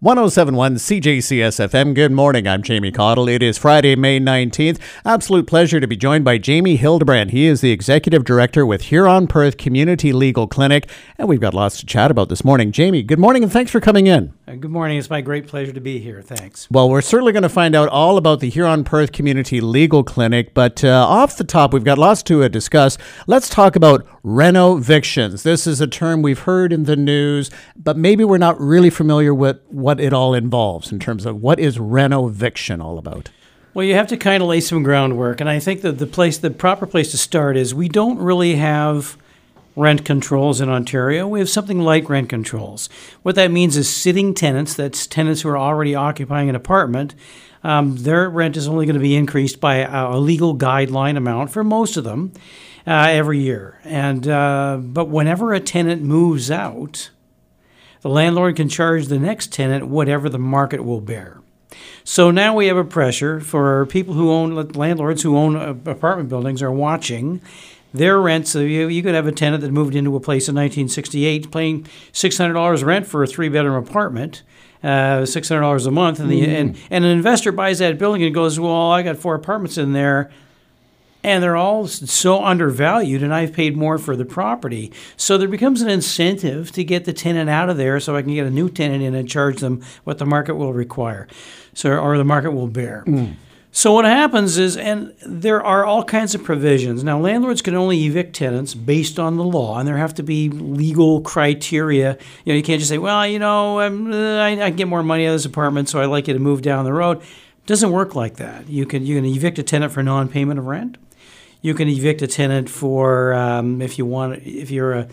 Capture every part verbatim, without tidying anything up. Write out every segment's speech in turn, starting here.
one oh seven point one C J C S F M. Good morning. I'm Jamie Cottle. It is Friday, May nineteenth. Absolute pleasure to be joined by Jamie Hildebrand. He is the Executive Director with Huron-Perth Community Legal Clinic, and we've got lots to chat about this morning. Jamie, good morning, and thanks for coming in. Good morning. It's my great pleasure to be here. Thanks. Well, we're certainly going to find out all about the Huron-Perth Community Legal Clinic, but uh, off the top, we've got lots to uh, discuss. Let's talk about renovictions. This is a term we've heard in the news, but maybe we're not really familiar with what it all involves in terms of what is renoviction all about. Well, you have to kind of lay some groundwork, and I think that the place, the proper place to start is we don't really have rent controls in Ontario. We have something like rent controls. What that means is sitting tenants, that's tenants who are already occupying an apartment, um, their rent is only going to be increased by a, a legal guideline amount for most of them uh, every year. And uh, but whenever a tenant moves out, the landlord can charge the next tenant whatever the market will bear. So now we have a pressure for people who own, landlords who own apartment buildings are watching their rent. So you, you could have a tenant that moved into a place in nineteen sixty-eight paying six hundred dollars rent for a three-bedroom apartment, uh, six hundred dollars a month, and, the, mm. and, and an investor buys that building and goes, well, I got four apartments in there, and they're all so undervalued, and I've paid more for the property. So there becomes an incentive to get the tenant out of there so I can get a new tenant in and charge them what the market will require, so or the market will bear. Mm. So what happens is, and there are all kinds of provisions. Now, landlords can only evict tenants based on the law, and there have to be legal criteria. You know, you can't just say, well, you know, I'm, uh, I, I can get more money out of this apartment, so I'd like you to move down the road. It doesn't work like that. You can you can evict a tenant for non-payment of rent. You can evict a tenant for um, if you want, if you're a,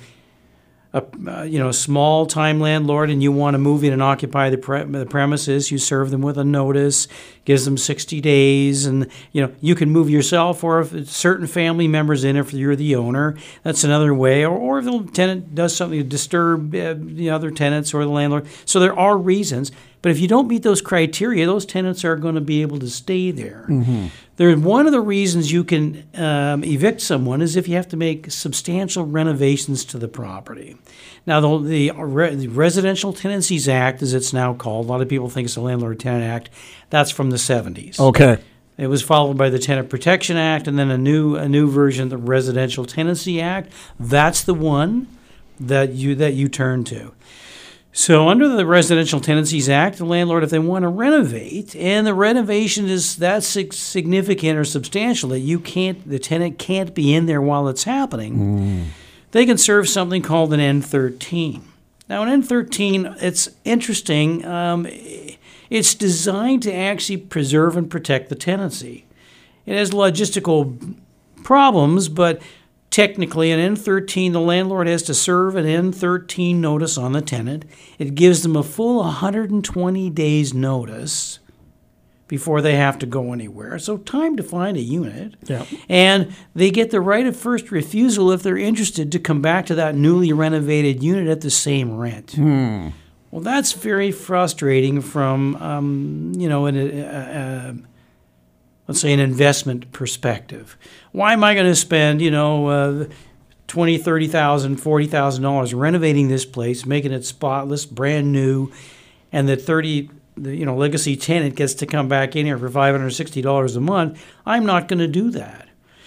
a uh, you know a small time landlord and you want to move in and occupy the, pre- the premises. You serve them with a notice, gives them sixty days, and you know you can move yourself or if certain family members in if you're the owner. That's another way. Or, or if the tenant does something to disturb uh, the other tenants or the landlord. So there are reasons. But if you don't meet those criteria, those tenants are going to be able to stay there. Mm-hmm. There, one of the reasons you can um, evict someone is if you have to make substantial renovations to the property. Now, the, the, Re- the Residential Tenancies Act, as it's now called, a lot of people think it's the Landlord-Tenant Act, that's from the seventies. Okay. It was followed by the Tenant Protection Act and then a new a new version, the Residential Tenancy Act. That's the one that you that you turn to. So under the Residential Tenancies Act, the landlord, if they want to renovate, and the renovation is that significant or substantial that you can't, the tenant can't be in there while it's happening, mm. they can serve something called an N thirteen. Now, an N thirteen, it's interesting. Um, it's designed to actually preserve and protect the tenancy. It has logistical problems, but technically, an N thirteen, the landlord has to serve an N thirteen notice on the tenant. It gives them a full one hundred twenty days notice before they have to go anywhere. So time to find a unit. Yeah. And they get the right of first refusal if they're interested to come back to that newly renovated unit at the same rent. Hmm. Well, that's very frustrating from, um, you know, an, a, a, let's say an investment perspective. Why am I going to spend, you know, uh, twenty thousand dollars, thirty thousand dollars, forty thousand dollars renovating this place, making it spotless, brand new, and the thirty, the, you know, legacy tenant gets to come back in here for five hundred sixty dollars a month? I'm not going to do that.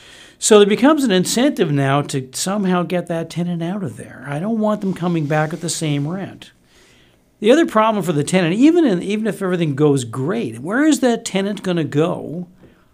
So there becomes an incentive now to somehow get that tenant out of there. I don't want them coming back at the same rent. The other problem for the tenant, even in, even if everything goes great, where is that tenant going to go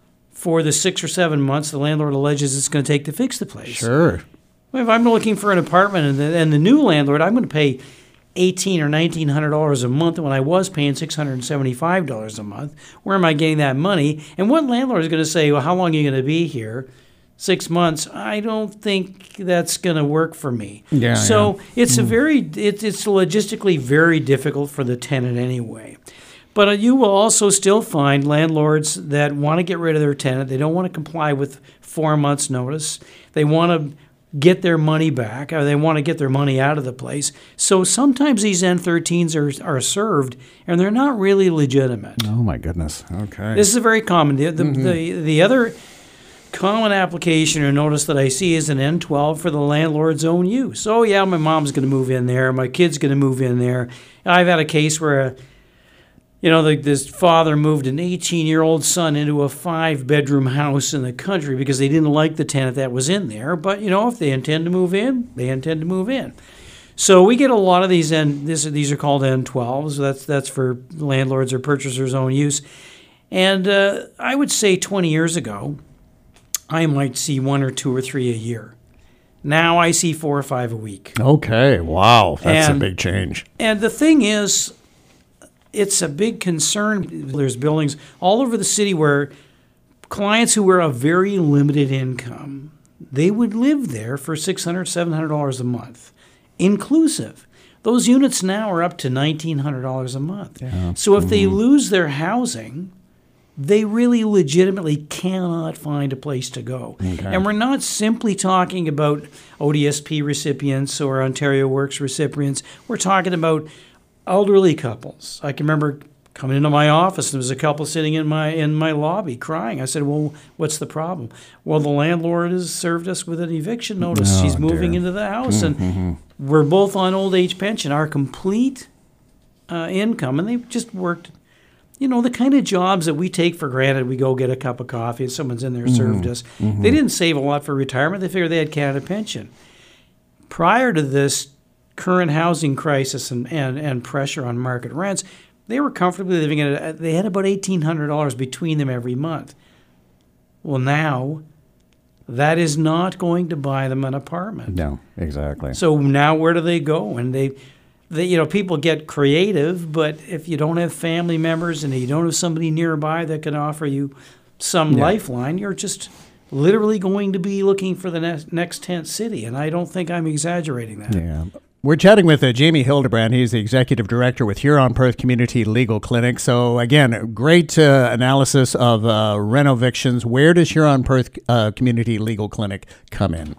for the six or seven months the landlord alleges it's going to take to fix the place? Sure. Well, if I'm looking for an apartment and the, and the new landlord, I'm going to pay eighteen hundred dollars or nineteen hundred dollars a month when I was paying six hundred seventy-five dollars a month. Where am I getting that money? And what landlord is going to say, well, how long are you going to be here? Six months. I don't think that's going to work for me. Yeah. So yeah. it's mm. a very, it, it's logistically very difficult for the tenant anyway. But uh, you will also still find landlords that want to get rid of their tenant. They don't want to comply with four months' notice. They want to get their money back, or they want to get their money out of the place. So sometimes these N thirteens are are served, and they're not really legitimate. Oh, my goodness. Okay. This is a very common. The, the, mm-hmm. the, the other common application or notice that I see is an N twelve for the landlord's own use. Oh, yeah, my mom's going to move in there. My kid's going to move in there. I've had a case where a you know, the, this father moved an eighteen-year-old son into a five-bedroom house in the country because they didn't like the tenant that was in there. But, you know, if they intend to move in, they intend to move in. So we get a lot of these, and this, these are called N twelves. That's, that's for landlords or purchasers' own use. And uh, I would say twenty years ago, I might see one or two or three a year. Now I see four or five a week. Okay, wow, that's And- a big change. And the thing is, it's a big concern. There's buildings all over the city where clients who were of very limited income, they would live there for six hundred dollars, seven hundred dollars a month, inclusive. Those units now are up to nineteen hundred dollars a month. Yeah. So if they lose their housing, they really legitimately cannot find a place to go. Okay. And we're not simply talking about O D S P recipients or Ontario Works recipients. We're talking about elderly couples. I can remember coming into my office and there was a couple sitting in my in my lobby crying. I said, "Well, what's the problem?" "Well, the landlord has served us with an eviction notice. Oh, She's moving dear. into the house, and we're both on old age pension. Our complete uh, income, and they've just worked." You know, the kind of jobs that we take for granted. We go get a cup of coffee and someone's in there served us. They didn't save a lot for retirement. They figured they had Canada Pension. Prior to this current housing crisis and, and, and pressure on market rents, they were comfortably living at a, they had about eighteen hundred dollars between them every month. Well, now that is not going to buy them an apartment. No, exactly. So now where do they go? And they, they, you know, people get creative, but if you don't have family members and you don't have somebody nearby that can offer you some Yeah. lifeline, you're just literally going to be looking for the next, next tent city. And I don't think I'm exaggerating that. Yeah. We're chatting with uh, Jamie Hildebrand. He's the executive director with Huron Perth Community Legal Clinic. So, again, great uh, analysis of uh, renovictions. Where does Huron Perth uh, Community Legal Clinic come in?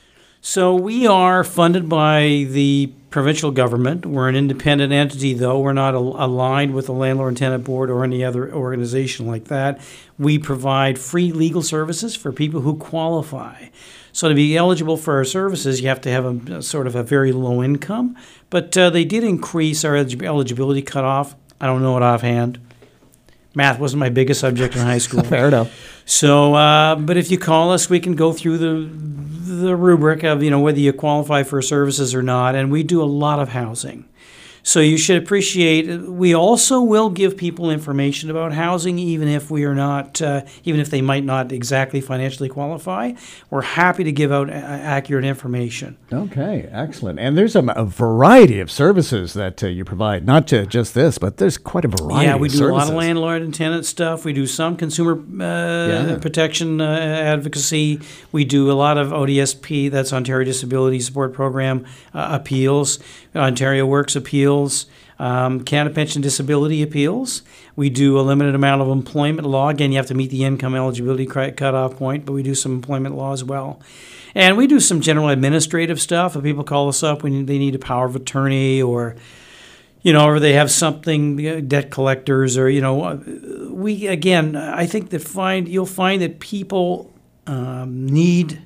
So we are funded by the provincial government. We're an independent entity, though. We're not al- aligned with the Landlord and Tenant Board or any other organization like that. We provide free legal services for people who qualify. So to be eligible for our services, you have to have a, a sort of a very low income. But uh, they did increase our elig- eligibility cutoff. I don't know it offhand. Math wasn't my biggest subject in high school. Fair enough. So, uh, but if you call us, we can go through the the rubric of, you know, whether you qualify for services or not, and we do a lot of housing. So you should appreciate, we also will give people information about housing, even if we are not, uh, even if they might not exactly financially qualify. We're happy to give out a- accurate information. Okay, excellent. And there's a, a variety of services that uh, you provide, not to just this, but there's quite a variety Yeah, we of do services. a lot of landlord and tenant stuff. We do some consumer uh, Yeah. protection uh, advocacy. We do a lot of O D S P, that's Ontario Disability Support Program, uh, appeals, Ontario Works appeals, um, Canada Pension Disability appeals. We do a limited amount of employment law. Again, you have to meet the income eligibility cri- cutoff point, but we do some employment law as well. And we do some general administrative stuff. If people call us up when they need a power of attorney, or you know, or they have something, uh, debt collectors, or, you know, uh, we, again, I think that find, you'll find that people um, need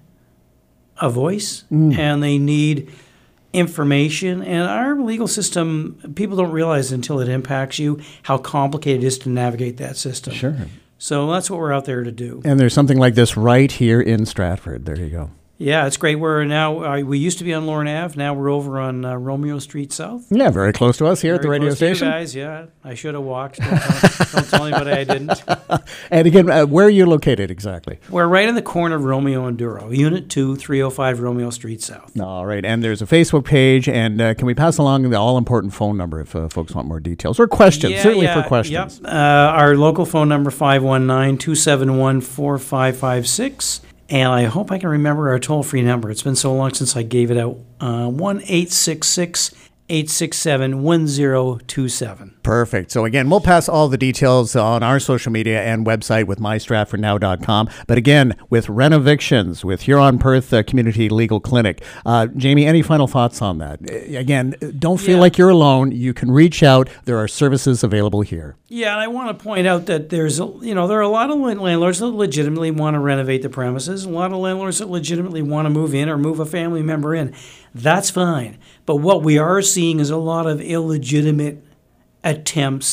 a voice and they need information. And our legal system, people don't realize until it impacts you how complicated it is to navigate that system. Sure. So that's what we're out there to do. And there's something like this right here in Stratford. There you go. Yeah, it's great. We're now, uh, we used to be on Lorne Avenue. Now we're over on uh, Romeo Street South. Yeah, very close to us here at the Very radio close to you station. guys, yeah. I should have walked. Don't tell, don't tell anybody I didn't. And again, uh, where are you located exactly? We're right in the corner of Romeo and Duro, Unit two, three oh five Romeo Street South. All right, and there's a Facebook page, and uh, can we pass along the all-important phone number if uh, folks want more details or questions? Yeah, Certainly yeah, for questions. Yep. Uh, our local phone number, five one nine, two seven one, four five five six. And I hope I can remember our toll-free number. It's been so long since I gave it out. Uh, one eight six six, eight six seven, one zero two seven. Perfect. So again, we'll pass all the details on our social media and website with my stratford now dot com. But again, with renovictions, with Huron Perth uh, Community Legal Clinic. Uh, Jamie, any final thoughts on that? Uh, Again, don't feel Yeah. like you're alone. You can reach out. There are services available here. Yeah, and I want to point out that there's, a- you know, there are a lot of landlords that legitimately want to renovate the premises. A lot of landlords that legitimately want to move in or move a family member in. That's fine. But what we are seeing is a lot of illegitimate attempts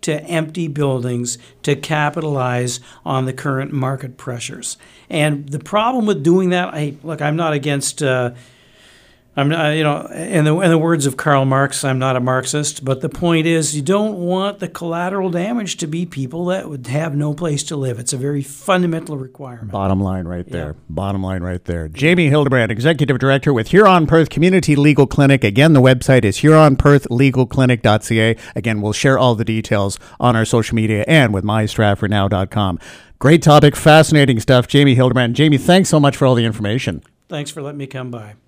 to empty buildings to capitalize on the current market pressures. And the problem with doing that, I look, I'm not against. Uh, I'm not, you know, in the in the words of Karl Marx, I'm not a Marxist, but the point is, you don't want the collateral damage to be people that would have no place to live. It's a very fundamental requirement. Bottom line right there. Yeah. Bottom line right there. Jamie Hildebrand, Executive Director with Huron Perth Community Legal Clinic. Again, the website is huron perth legal clinic dot c a. Again, we'll share all the details on our social media and with my stratford now dot com. Great topic, fascinating stuff. Jamie Hildebrand. Jamie, thanks so much for all the information. Thanks for letting me come by.